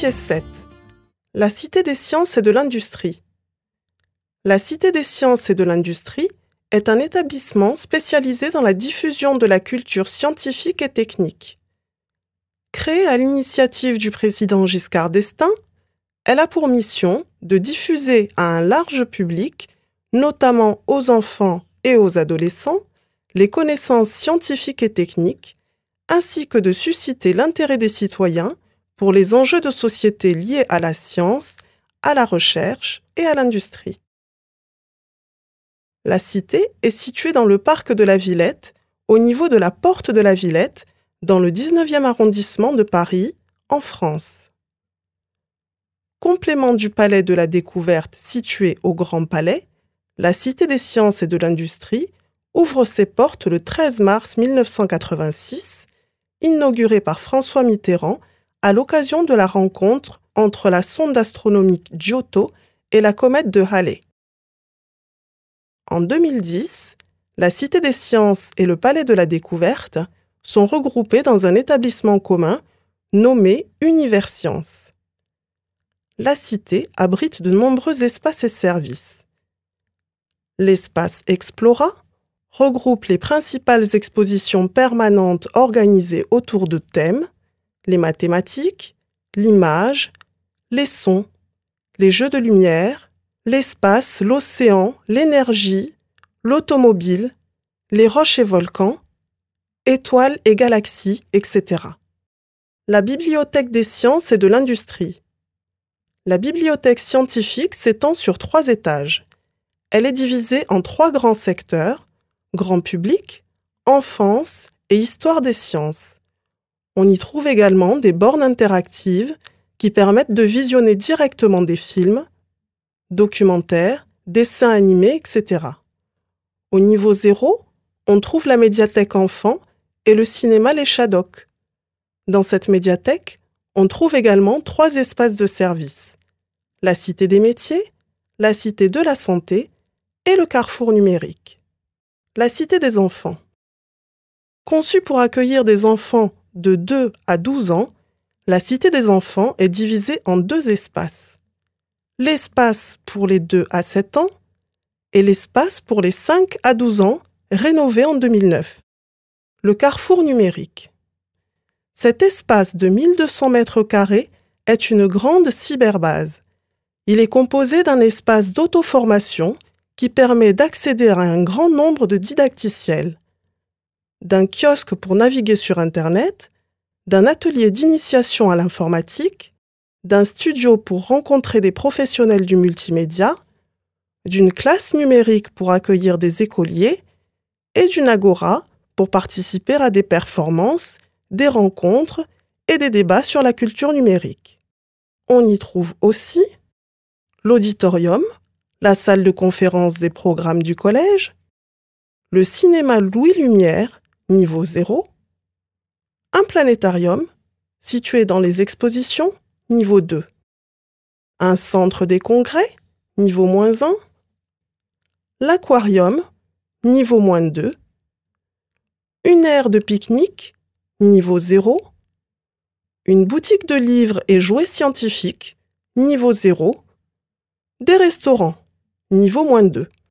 Pièce 7. La Cité des sciences et de l'industrie. La Cité des sciences et de l'industrie est un établissement spécialisé dans la diffusion de la culture scientifique et technique. Créée à l'initiative du président Giscard d'Estaing, elle a pour mission de diffuser à un large public, notamment aux enfants et aux adolescents, les connaissances scientifiques et techniques, ainsi que de susciter l'intérêt des citoyens pour les enjeux de société liés à la science, à la recherche et à l'industrie. La Cité est située dans le parc de la Villette, au niveau de la porte de la Villette, dans le 19e arrondissement de Paris, en France. Complément du Palais de la Découverte situé au Grand Palais, la Cité des sciences et de l'industrie ouvre ses portes le 13 mars 1986, inaugurée par François Mitterrand à l'occasion de la rencontre entre la sonde astronomique Giotto et la comète de Halley. En 2010, la Cité des sciences et le Palais de la Découverte sont regroupés dans un établissement commun nommé Universcience. La Cité abrite de nombreux espaces et services. L'espace Explora regroupe les principales expositions permanentes organisées autour de thèmes, les mathématiques, l'image, les sons, les jeux de lumière, l'espace, l'océan, l'énergie, l'automobile, les roches et volcans, étoiles et galaxies, etc. La Bibliothèque des sciences et de l'industrie. La bibliothèque scientifique s'étend sur 3 étages. Elle est divisée en 3 grands secteurs, grand public, enfance et histoire des sciences. On y trouve également des bornes interactives qui permettent de visionner directement des films, documentaires, dessins animés, etc. Au niveau 0, on trouve la médiathèque enfant et le cinéma Les Shadocks. Dans cette médiathèque, on trouve également 3 espaces de service: la Cité des métiers, la Cité de la santé et le carrefour numérique. La Cité des enfants. Conçue pour accueillir des enfants de 2 à 12 ans, la Cité des enfants est divisée en 2 espaces. L'espace pour les 2 à 7 ans et l'espace pour les 5 à 12 ans, rénové en 2009. Le carrefour numérique. Cet espace de 1200 mètres carrés est une grande cyberbase. Il est composé d'un espace d'auto-formation qui permet d'accéder à un grand nombre de didacticiels, d'un kiosque pour naviguer sur Internet, d'un atelier d'initiation à l'informatique, d'un studio pour rencontrer des professionnels du multimédia, d'une classe numérique pour accueillir des écoliers et d'une agora pour participer à des performances, des rencontres et des débats sur la culture numérique. On y trouve aussi l'auditorium, la salle de conférence des programmes du collège, le cinéma Louis Lumière, niveau 0, un planétarium, situé dans les expositions, niveau 2, un centre des congrès, niveau -1, l'aquarium, niveau -2, une aire de pique-nique, niveau 0, une boutique de livres et jouets scientifiques, niveau 0, des restaurants, niveau -2.